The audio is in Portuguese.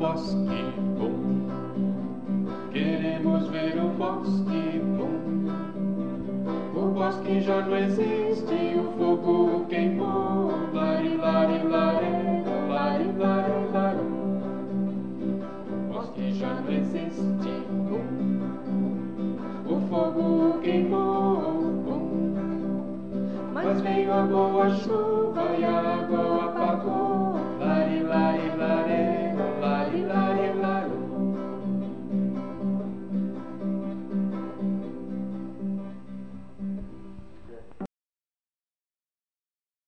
bosque bom. Queremos ver o bosque bom. O bosque já não existe, o fogo queimou. Lari, lari, lare, lari, lari, lari. O bosque já não existe, o fogo queimou. Mas veio a boa chuva.